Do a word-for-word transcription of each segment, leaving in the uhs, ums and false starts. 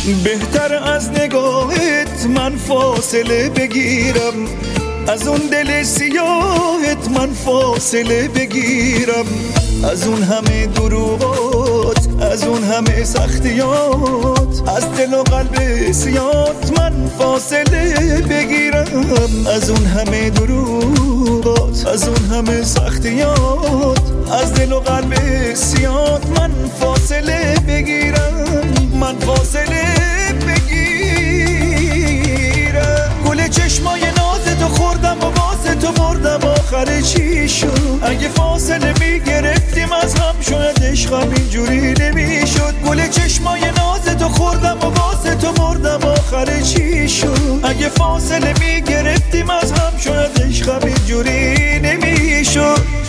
بهتر از نگاهت من فاصله بگیرم، از اون دل سیاهت من فاصله بگیرم، از اون همه دروغات، از اون همه سختیات، از دل و قلب سیاهت من فاصله بگیرم، از اون همه دروغات، از اون همه سختیات، از دل و قلب سیاهت من فاصله بگیرم، من فاصله بگیرم. گل چشمای نازتو خوردم و واسه تو بردم، آخر چی شد؟ اگه فاصله میگرفتیم از هم شاید عشقم اینجوری نمیشد. گل چشمای نازتو خوردم و واسه تو بردم، آخر چی شد؟ اگه فاصله میگرفتیم از هم شاید عشقم اینجوری نمیشد.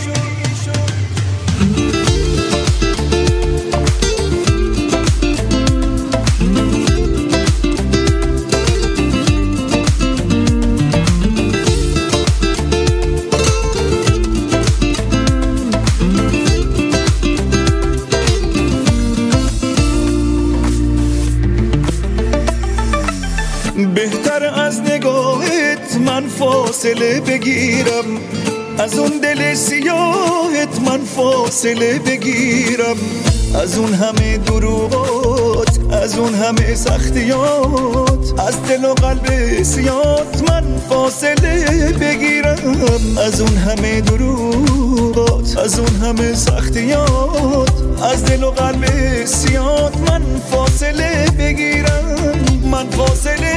بهتر از نگاهت من فاصله بگیرم، از اون دل سیاهت من فاصله بگیرم، از اون همه دروغات، از اون همه سختیات، از دل و قلب سیاهت من فاصله بگیرم، از اون همه دروغات، از اون همه سختیات، از دل و قلب سیاهت من فاصله بگیرم، من فاصله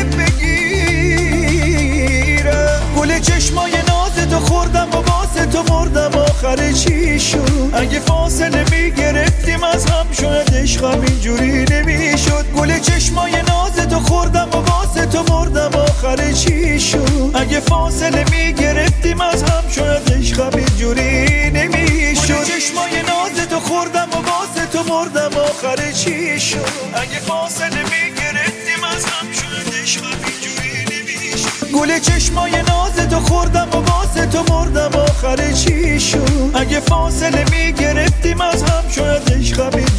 بگیرم. گل چشمای نازتو خوردم و واسه تو بردم، آخر چی شد؟ اگه فاصله میگرفتیم از هم شاید عشقم اینجوری نمیشد. گل چشمای نازتو خوردم و واسه تو بردم، آخر چی شد؟ اگه فاصله میگرفتیم از هم شاید عشقم اینجوری نمیشد. گل چشمای نازتو خوردم و واسه تو بردم، آخر چی شد؟ اگه فاصله میگرفتیم از هم شاید عشقم اینجوری نمیشد. گل چشمای نازتو خوردم و واسه تو بردم، آخر چی شد؟ اگه فاصله میگرفتیم از هم شاید عشقم